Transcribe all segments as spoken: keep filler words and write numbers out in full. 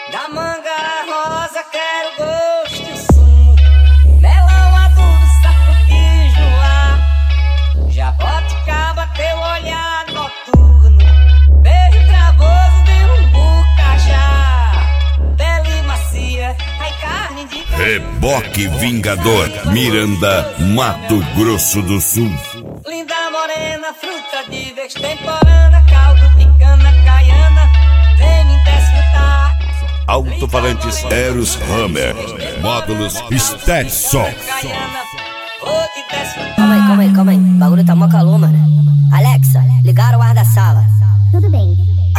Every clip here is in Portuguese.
Da manga rosa quero gosto e sumo, melão aduro, sapo de jaboticaba teu olhar noturno, beijo travoso de umbu cajá, pele macia, ai carne de caju. Reboque Vingador, Miranda, Mato Grosso do Sul. Linda morena, fruta de vez temporana, caldo de cana caiana, vem me desfrutar. Alto-falantes Eros Hammer, módulos Stetson. Calma aí, calma aí, calma aí. O bagulho tá mó calor, mano. Alexa, ligaram o ar da sala. Tudo bem.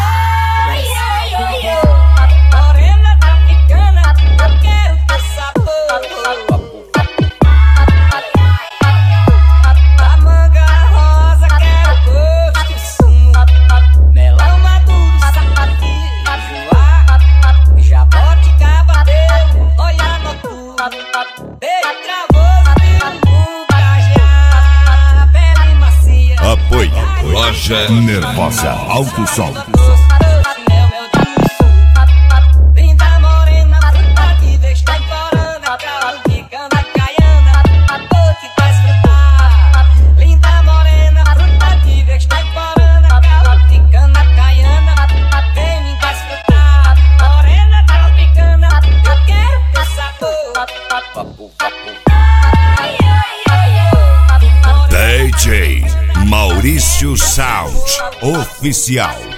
Morena africana, eu quero teu sabor. Da manga rosa quero gosto e sumo, melão maduro, sapatilha, jaboticaba teu olhar noturno, beijo travoso de umbu cajá, pele macia. Apoio, Loja Nervosa, Alto Som. Linda morena, fruta de vez temporana, caldo de cana caiana, vou te desfrutar. Linda morena, fruta de vez temporana, caldo de cana caiana, vem me desfrutar. Morena tropicana, eu quero teu sabor. D J Maurício Sound Oficial.